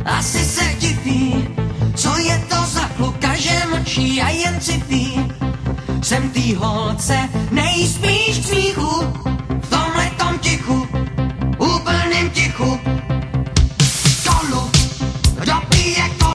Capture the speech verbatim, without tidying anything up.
asi se diví, co je to za kluka, že mlčí a jen cipí. Jsem tý holce nejspíš